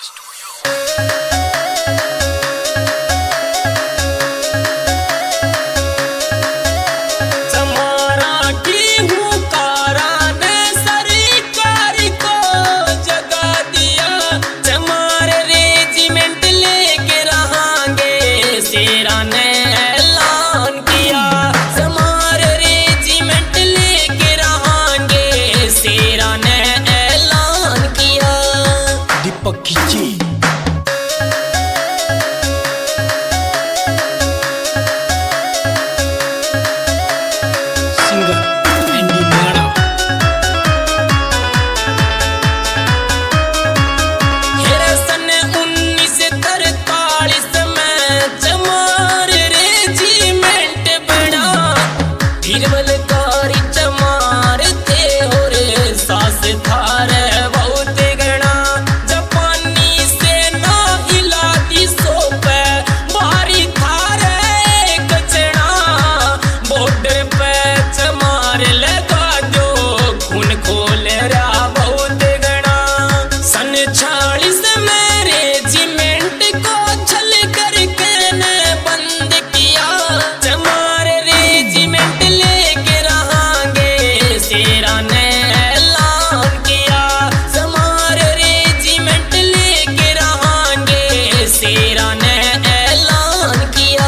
पक्षी singer Andy नाड़ा सन 1943 में चमार रेजिमेंट बना फिरवलकारी चमार थे और सास थार बहुत गणा जापानी सेना हिलाती सोपे भारी थार कचना बॉर्डर पे चमार लगा दो खून खोल रहा बहुत गणा सन 46 में रेजिमेंट को छल करके ने बंद किया चमार रेजिमेंट लेके रहांगे सेरा ने ऐलान किया चमार रेजिमेंट लेके रहांगे सेरा ने ऐलान किया।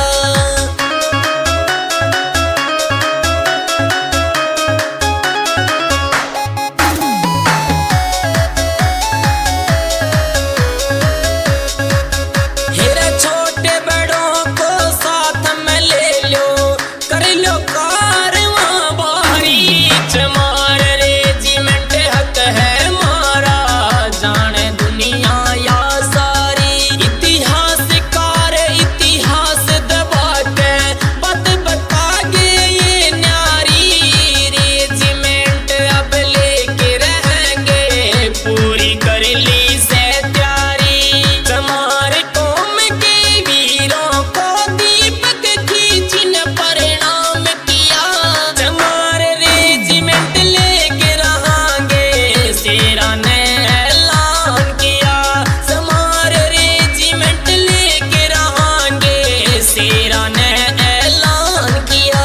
हेरे छोटे बड़ों को साथ में ले लो कर लो कारवां बारी चमार रेजिमेंट हक है मारा जाने दुनिया या सारी इतिहासकार इतिहास दबा के बात बता गे ये न्यारी रेजिमेंट अब लेके रहेंगे पूरी कर ली से तैयारी चमार कौम के वीरों को दीपक खींची ने परिणाम किया चमार रेजिमेंट लेके रहांगे सेरा ने ऐलान किया चमार रेजिमेंट लेके रहांगे सेरा ने ऐलान किया।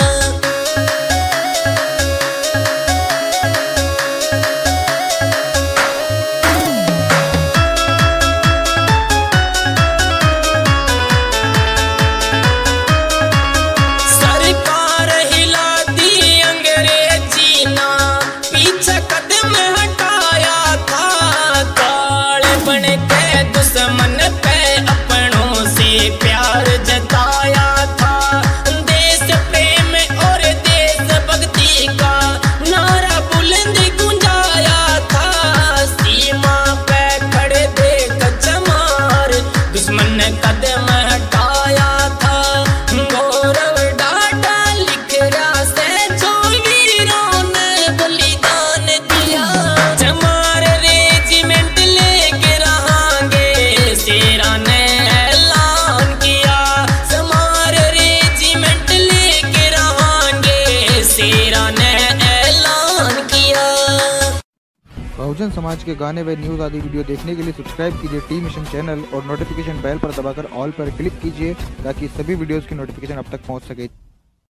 सरकार हिला दी अंग्रेजी ना पीछे कदम हटाया था काल बन के दुश्मन पे अपनों से प्यार जताया था देश प्रेम और देशभक्ति का नारा बुलंद गुंजाया था सीमा पे खड़े देख चमार दुश्मन ने कदम हटाया था गौरव डाटा लिख रहा से जो वीरों ने बलिदान दिया चमार रेजिमेंट लेके रहांगे सेरा ने ऐलान किया चमार रेजिमेंट लेके रहांगे सेरा ने ऐलान किया। बहुजन समाज के गाने व न्यूज़ आदि वीडियो देखने के लिए सब्सक्राइब कीजिए टी मिशन चैनल और नोटिफिकेशन बेल पर दबाकर ऑल पर क्लिक कीजिए ताकि सभी वीडियोस की नोटिफिकेशन आप तक पहुंच सके।